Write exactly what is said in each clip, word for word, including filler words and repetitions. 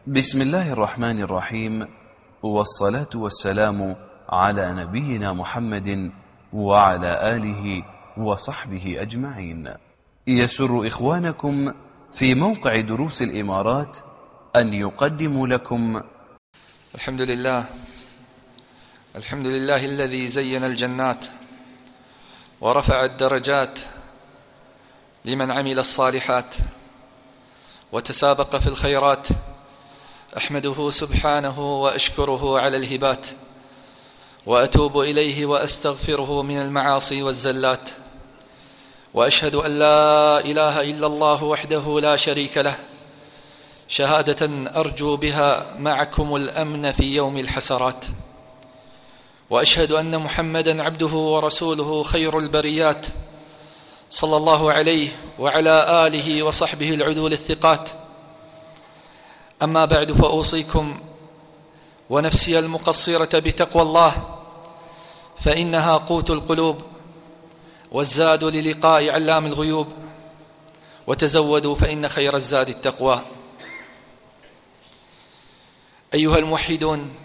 بسم الله الرحمن الرحيم، والصلاة والسلام على نبينا محمد وعلى آله وصحبه أجمعين. يسر إخوانكم في موقع دروس الإمارات أن يقدموا لكم الحمد لله الحمد لله الذي زين الجنات ورفع الدرجات لمن عمل الصالحات وتسابق في الخيرات. أحمده سبحانه وأشكره على الهبات، وأتوب إليه وأستغفره من المعاصي والزلات، وأشهد أن لا إله إلا الله وحده لا شريك له، شهادة أرجو بها معكم الأمن في يوم الحسرات. وأشهد أن محمدا عبده ورسوله خير البريات، صلى الله عليه وعلى آله وصحبه العدول الثقات. أما بعد، فأوصيكم ونفسي المقصرة بتقوى الله، فإنها قوت القلوب والزاد للقاء علام الغيوب. وتزودوا فإن خير الزاد التقوى. أيها الموحدون،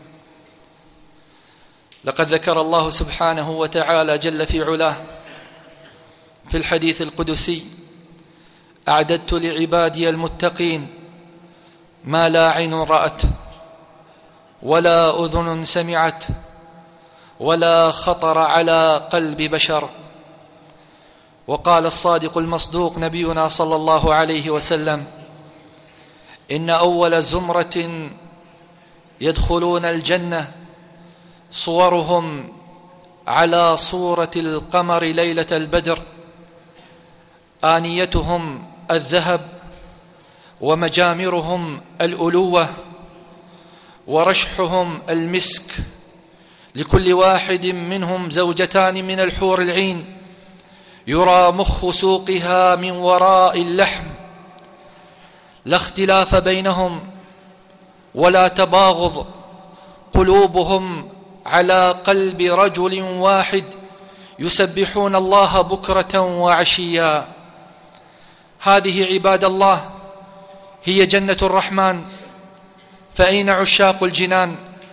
لقد ذكر الله سبحانه وتعالى جل في علاه في الحديث القدسي: أعددت لعبادي المتقين ما لا عين رأت ولا أذن سمعت ولا خطر على قلب بشر. وقال الصادق المصدوق نبينا صلى الله عليه وسلم: إن أول زمرة يدخلون الجنة صورهم على صورة القمر ليلة البدر، آنيتهم الذهب ومجامرهم الألوة ورشحهم المسك، لكل واحد منهم زوجتان من الحور العين، يرى مخ سوقها من وراء اللحم، لا اختلاف بينهم ولا تباغض، قلوبهم على قلب رجل واحد، يسبحون الله بكرة وعشيا. هذه عباد الله هي جنة الرحمن. فأين عشاق الجنان؟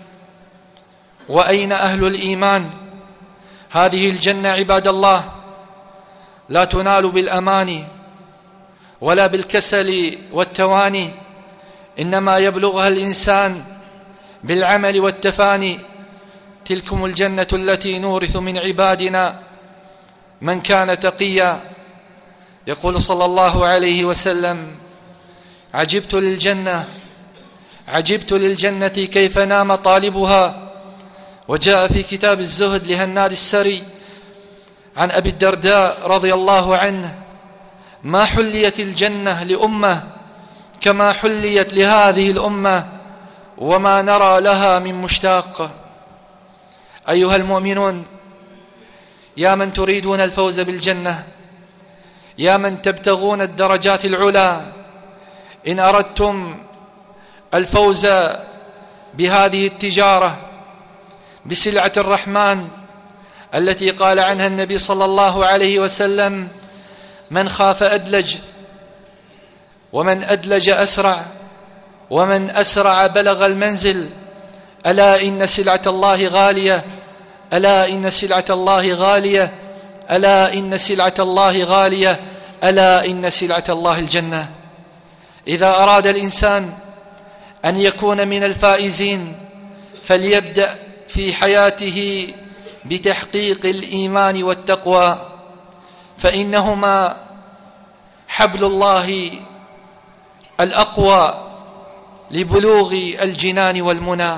وأين أهل الإيمان؟ هذه الجنة عباد الله لا تنال بالأماني ولا بالكسل والتواني، إنما يبلغها الإنسان بالعمل والتفاني. تلكم الجنة التي نورث من عبادنا من كان تقيا. يقول صلى الله عليه وسلم: عجبت للجنة عجبت للجنة كيف نام طالبها. وجاء في كتاب الزهد لهناد السري عن أبي الدرداء رضي الله عنه: ما حليت الجنة لأمة كما حليت لهذه الأمة، وما نرى لها من مشتاق. أيها المؤمنون، يا من تريدون الفوز بالجنة، يا من تبتغون الدرجات العلى، إن أردتم الفوز بهذه التجارة بسلعة الرحمن التي قال عنها النبي صلى الله عليه وسلم: من خاف أدلج، ومن أدلج أسرع، ومن أسرع بلغ المنزل. ألا إن سلعة الله غالية، ألا إن سلعة الله غالية، ألا إن سلعة الله غالية، ألا إن سلعة الله الجنة. إذا أراد الإنسان أن يكون من الفائزين فليبدأ في حياته بتحقيق الإيمان والتقوى، فإنهما حبل الله الأقوى لبلوغ الجنان والمنى.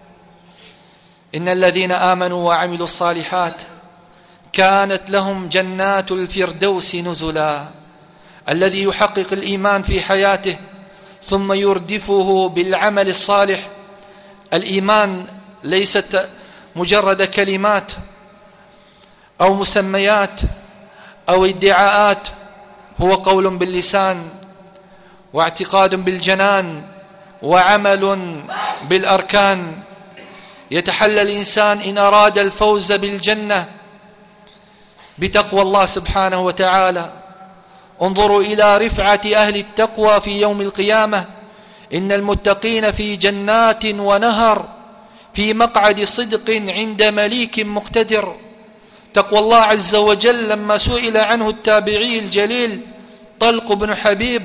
إن الذين آمنوا وعملوا الصالحات كانت لهم جنات الفردوس نزلا. الذي يحقق الإيمان في حياته ثم يردفه بالعمل الصالح. الإيمان ليست مجرد كلمات أو مسميات أو ادعاءات، هو قول باللسان واعتقاد بالجنان وعمل بالأركان. يتحلى الإنسان إن أراد الفوز بالجنة بتقوى الله سبحانه وتعالى. انظروا إلى رفعة أهل التقوى في يوم القيامة. إن المتقين في جنات ونهر في مقعد صدق عند مليك مقتدر. تقوى الله عز وجل لما سئل عنه التابعي الجليل طلق بن حبيب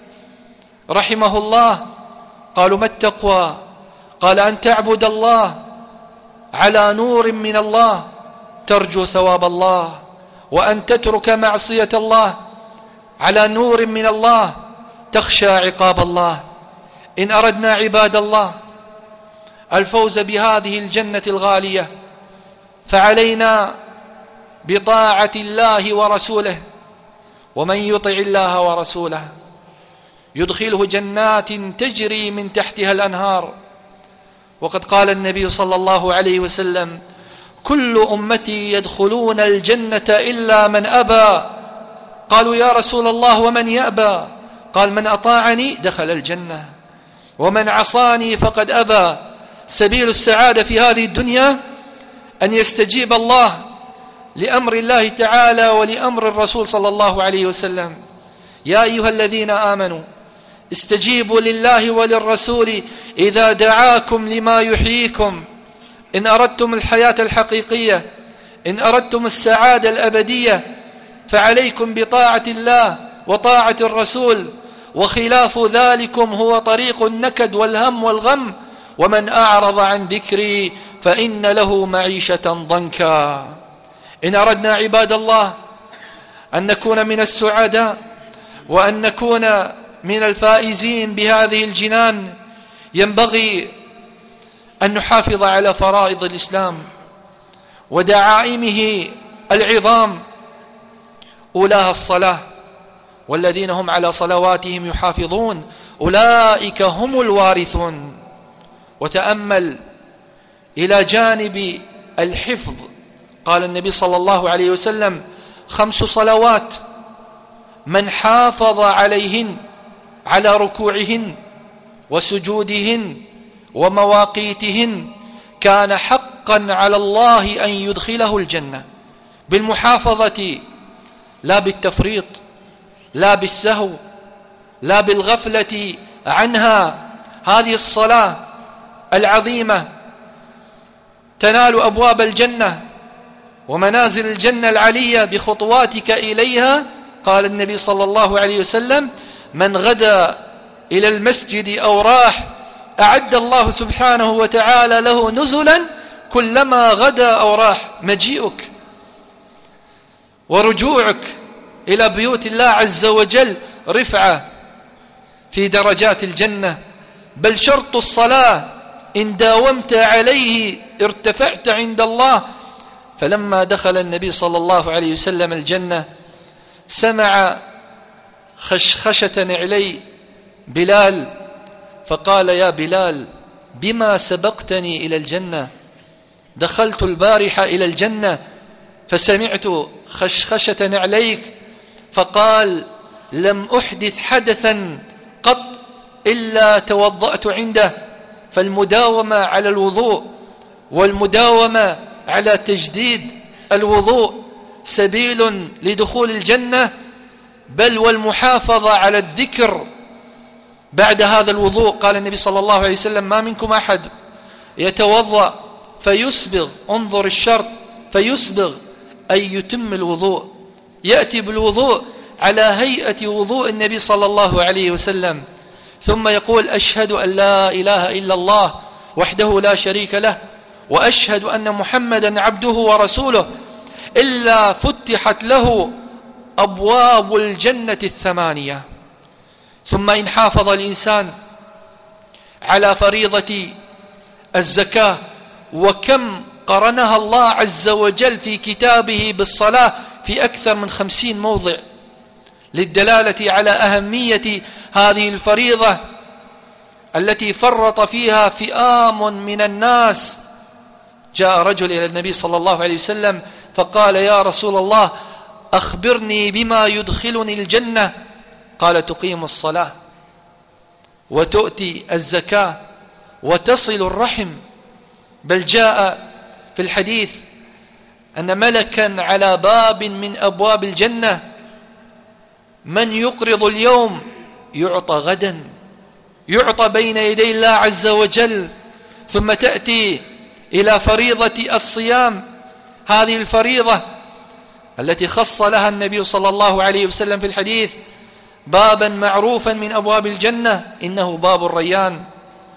رحمه الله، قالوا ما التقوى؟ قال أن تعبد الله على نور من الله ترجو ثواب الله، وأن تترك معصية الله على نور من الله تخشى عقاب الله. إن أردنا عباد الله الفوز بهذه الجنة الغالية فعلينا بطاعة الله ورسوله، ومن يطع الله ورسوله يدخله جنات تجري من تحتها الأنهار. وقد قال النبي صلى الله عليه وسلم: كل أمتي يدخلون الجنة إلا من أبى. قالوا يا رسول الله ومن يأبى؟ قال: من أطاعني دخل الجنة، ومن عصاني فقد أبى. سبيل السعادة في هذه الدنيا أن يستجيب الله لأمر الله تعالى ولأمر الرسول صلى الله عليه وسلم. يا أيها الذين آمنوا استجيبوا لله وللرسول إذا دعاكم لما يحييكم. إن أردتم الحياة الحقيقية، إن أردتم السعادة الأبدية، فعليكم بطاعة الله وطاعة الرسول، وخلاف ذلكم هو طريق النكد والهم والغم. ومن أعرض عن ذكري فإن له معيشة ضنكا. إن أردنا عباد الله أن نكون من السعداء وأن نكون من الفائزين بهذه الجنان، ينبغي أن نحافظ على فرائض الإسلام ودعائمه العظام، أولاها الصلاة، والذين هم على صلواتهم يحافظون أولئك هم الوارثون. وتأمل إلى جانب الحفظ، قال النبي صلى الله عليه وسلم: خمس صلوات من حافظ عليهن، على ركوعهن وسجودهن ومواقيتهن، كان حقا على الله أن يدخله الجنة، بالمحافظة لا بالتفريط، لا بالسهو، لا بالغفلة عنها. هذه الصلاة العظيمة تنال أبواب الجنة ومنازل الجنة العلية بخطواتك إليها. قال النبي صلى الله عليه وسلم: من غدا إلى المسجد أو راح أعد الله سبحانه وتعالى له نزلا كلما غدا أو راح. مجيئك ورجوعك إلى بيوت الله عز وجل رفعة في درجات الجنة، بل شرط الصلاة إن داومت عليه ارتفعت عند الله. فلما دخل النبي صلى الله عليه وسلم الجنة سمع خشخشة نعلي بلال، فقال: يا بلال بما سبقتني إلى الجنة؟ دخلت البارحة إلى الجنة فسمعت خشخشة نعليك. فقال: لم أحدث حدثا قط إلا توضأت عنده. فالمداومة على الوضوء والمداومة على تجديد الوضوء سبيل لدخول الجنة، بل والمحافظة على الذكر بعد هذا الوضوء. قال النبي صلى الله عليه وسلم: ما منكم أحد يتوضأ فيسبغ، انظر الشرط، فيسبغ أي يتم الوضوء، يأتي بالوضوء على هيئة وضوء النبي صلى الله عليه وسلم، ثم يقول: أشهد أن لا إله إلا الله وحده لا شريك له، وأشهد أن محمدا عبده ورسوله، إلا فتحت له أبواب الجنة الثمانية. ثم إن حافظ الإنسان على فريضة الزكاة، وكم قرنها الله عز وجل في كتابه بالصلاة في أكثر من خمسين موضع للدلالة على أهمية هذه الفريضة التي فرط فيها فئام من الناس. جاء رجل إلى النبي صلى الله عليه وسلم فقال: يا رسول الله أخبرني بما يدخلني الجنة. قال: تقيم الصلاة وتؤتي الزكاة وتصل الرحم. بل جاء في الحديث أن ملكا على باب من أبواب الجنة: من يقرض اليوم يعطى غدا. يعطى بين يدي الله عز وجل، ثم تأتي إلى فريضة الصيام، هذه الفريضة التي خص لها النبي صلى الله عليه وسلم في الحديث بابا معروفا من أبواب الجنة، إنه باب الريان،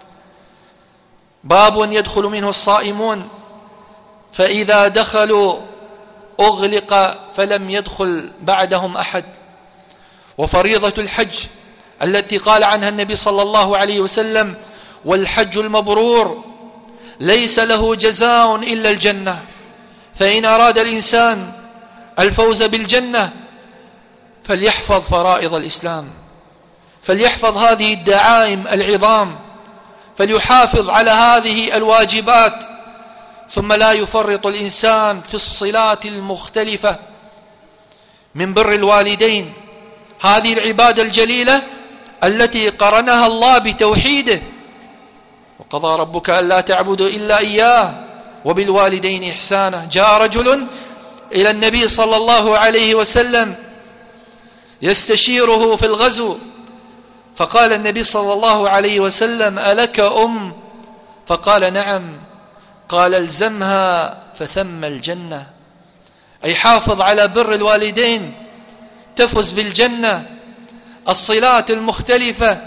باب يدخل منه الصائمون، فإذا دخلوا أغلق فلم يدخل بعدهم أحد. وفريضة الحج التي قال عنها النبي صلى الله عليه وسلم: والحج المبرور ليس له جزاء إلا الجنة. فإن أراد الإنسان الفوز بالجنة فليحفظ فرائض الإسلام، فليحفظ هذه الدعائم العظام، فليحافظ على هذه الواجبات، ثم لا يفرط الإنسان في الصلات المختلفة من بر الوالدين، هذه العبادة الجليلة التي قرنها الله بتوحيده: وقضى ربك ألا تعبدوا إلا إياه وبالوالدين إحسانا. جاء رجل إلى النبي صلى الله عليه وسلم يستشيره في الغزو، فقال النبي صلى الله عليه وسلم: ألك أم؟ فقال: نعم. قال: الزمها فثم الجنة. أي حافظ على بر الوالدين تفز بالجنة. الصلات المختلفة،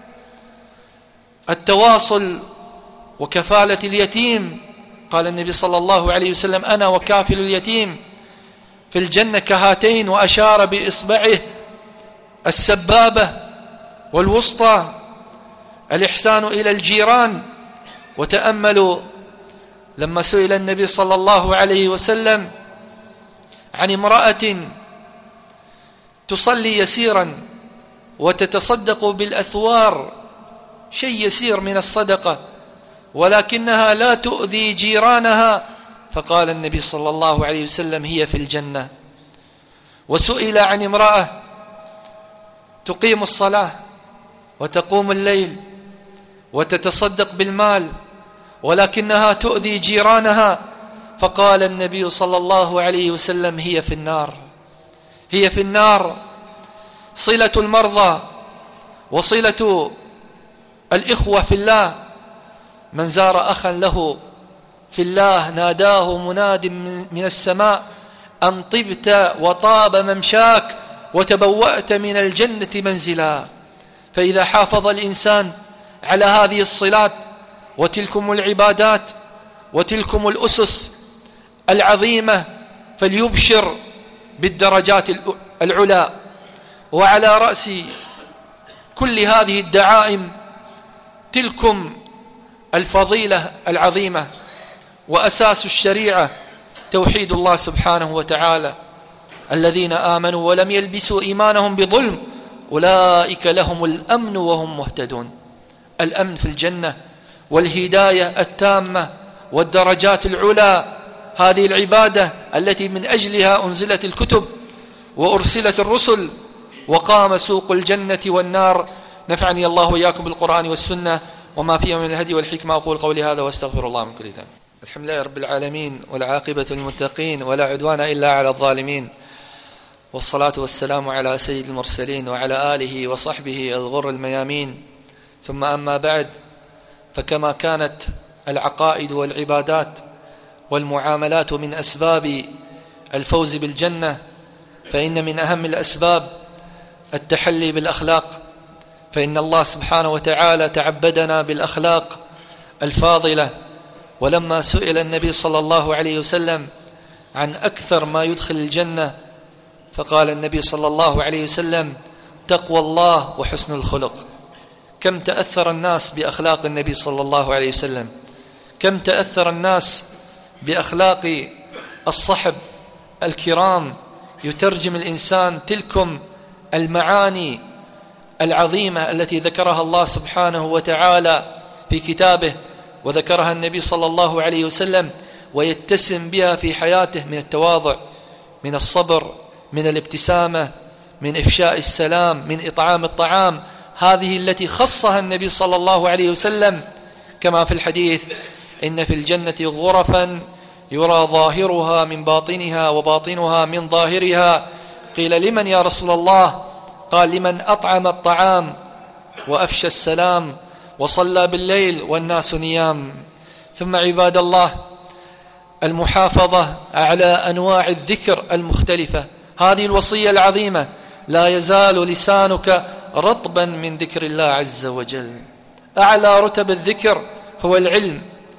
التواصل وكفالة اليتيم، قال النبي صلى الله عليه وسلم: أنا وكافل اليتيم في الجنة كهاتين، وأشار بإصبعه السبابة والوسطى. الإحسان إلى الجيران. وتأملوا لما سئل النبي صلى الله عليه وسلم عن امرأة تصلي يسيرا وتتصدق بالأثوار، شيء يسير من الصدقة، ولكنها لا تؤذي جيرانها، فقال النبي صلى الله عليه وسلم: هي في الجنة. وسئل عن امرأة تقيم الصلاة وتقوم الليل وتتصدق بالمال ولكنها تؤذي جيرانها، فقال النبي صلى الله عليه وسلم: هي في النار، هي في النار. صلة المرضى وصلة الإخوة في الله، من زار أخا له في الله ناداه مناد من السماء: أن طبت وطاب ممشاك وتبوأت من الجنة منزلا. فإذا حافظ الإنسان على هذه الصلات وتلكم العبادات وتلكم الأسس العظيمة فليبشر بالدرجات العلى. وعلى رأس كل هذه الدعائم تلكم الفضيلة العظيمة وأساس الشريعة توحيد الله سبحانه وتعالى: الذين آمنوا ولم يلبسوا إيمانهم بظلم أولئك لهم الأمن وهم مهتدون. الأمن في الجنة والهداية التامة والدرجات العلى، هذه العبادة التي من أجلها أنزلت الكتب وأرسلت الرسل وقام سوق الجنة والنار. نفعني الله وإياكم بالقرآن والسنة وما فيه من الهدي والحكمة. أقول قولي هذا واستغفر الله من كل ذنب. الحمد لله رب العالمين، والعاقبة للمتقين، ولا عدوان إلا على الظالمين، والصلاة والسلام على سيد المرسلين وعلى آله وصحبه الغر الميامين. ثم أما بعد، فكما كانت العقائد والعبادات والمعاملات من أسباب الفوز بالجنة، فإن من أهم الأسباب التحلي بالأخلاق، فإن الله سبحانه وتعالى تعبدنا بالأخلاق الفاضلة. ولما سئل النبي صلى الله عليه وسلم عن أكثر ما يدخل الجنة، فقال النبي صلى الله عليه وسلم: تقوى الله وحسن الخلق. كم تأثر الناس بأخلاق النبي صلى الله عليه وسلم، كم تأثر الناس بأخلاق الصحب الكرام. يترجم الإنسان تلكم المعاني العظيمة التي ذكرها الله سبحانه وتعالى في كتابه وذكرها النبي صلى الله عليه وسلم، ويتسم بها في حياته من التواضع، من الصبر، من الابتسامة، من إفشاء السلام، من إطعام الطعام، هذه التي خصها النبي صلى الله عليه وسلم، كما في الحديث: إن في الجنة غرفا يرى ظاهرها من باطنها وباطنها من ظاهرها. قيل: لمن يا رسول الله؟ قال: لمن أطعم الطعام وأفشى السلام وصلى بالليل والناس نيام. ثم عباد الله، المحافظة على أنواع الذكر المختلفة، هذه الوصية العظيمة: لا يزال لسانك رطبا من ذكر الله عز وجل. أعلى رتب الذكر هو العلم،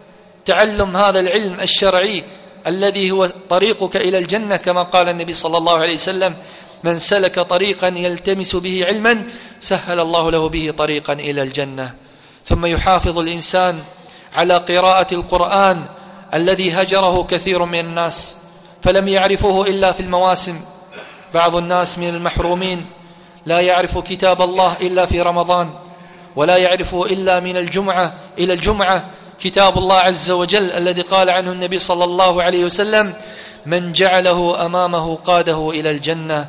تعلم هذا العلم الشرعي الذي هو طريقك إلى الجنة، كما قال النبي صلى الله عليه وسلم: من سلك طريقا يلتمس به علما سهل الله له به طريقا إلى الجنة. ثم يحافظ الإنسان على قراءة القرآن الذي هجره كثير من الناس فلم يعرفوه إلا في المواسم. بعض الناس من المحرومين لا يعرف كتاب الله إلا في رمضان، ولا يعرفه إلا من الجمعة إلى الجمعة كتاب الله عز وجل الذي قال عنه النبي صلى الله عليه وسلم: من جعله أمامه قاده إلى الجنة،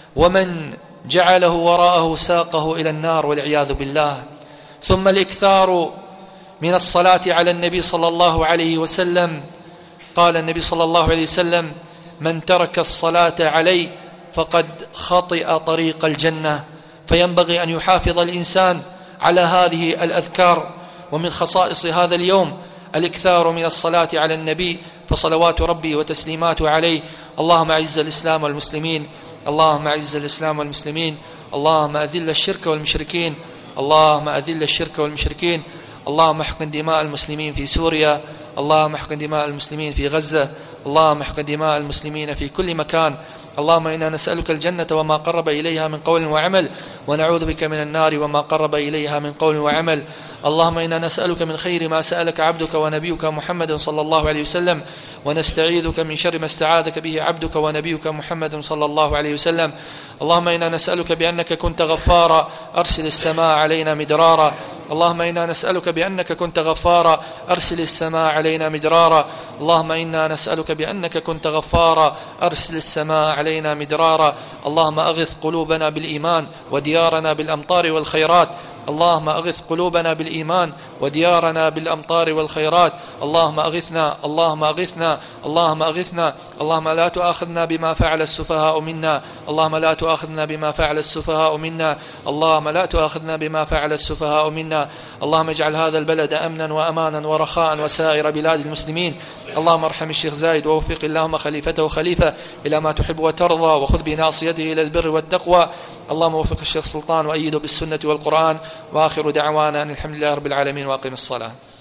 ومن جعله وراءه ساقه إلى النار، والعياذ بالله. ثم الإكثار من الصلاة على النبي صلى الله عليه وسلم. قال النبي صلى الله عليه وسلم: من ترك الصلاة علي فقد خطئ طريق الجنة. فينبغي أن يحافظ الإنسان على هذه الأذكار. ومن خصائص هذا اليوم الإكثار من الصلاة على النبي، فصلوات ربي وتسليماته عليه. اللهم أعز الإسلام والمسلمين، اللهم أعز الإسلام والمسلمين، اللهم أذل الشرك والمشركين، اللهم أذل الشرك والمشركين، اللهم احقن دماء المسلمين في سوريا، اللهم احقن دماء المسلمين في غزة، اللهم احقن دماء المسلمين في كل مكان. اللهم إنا نسألك الجنة وما قرب إليها من قول وعمل، ونعوذ بك من النار وما قرب إليها من قول وعمل. اللهم إنا نسألك من خير ما سألك عبدك ونبيك محمد صلى الله عليه وسلم، ونستعيذك من شر ما استعاذك به عبدك ونبيك محمد صلى الله عليه وسلم. اللهم إنا نسألك بأنك كنت غفارا أرسل السماء علينا مدرارا. اللهم إنا نسألك بأنك كنت غفارا أرسل السماء علينا مدرارا. اللهم إنا نسألك بأنك كنت غفارا أرسل السماء علينا مدرارا. اللهم أغث قلوبنا بالإيمان وديارنا بالأمطار والخيرات. اللهم أغث قلوبنا بالإيمان وديارنا بالأمطار والخيرات. اللهم أغثنا، اللهم أغثنا، اللهم أغثنا. اللهم لا تؤاخذنا بما فعل السفهاء منا، اللهم لا تؤاخذنا بما فعل السفهاء منا، اللهم لا تؤاخذنا بما فعل السفهاء منا. اللهم اجعل هذا البلد أمنا وأمانا ورخاء وسائر بلاد المسلمين. اللهم ارحم الشيخ زايد ووفق اللهم خليفته خليفة إلى ما تحب وترضى، وخذ بناصيته إلى البر والتقوى. اللهم وفق الشيخ سلطان وأيده بالسنة والقرآن. وآخر دعوانا أن الحمد لله رب العالمين، وأقم الصلاة.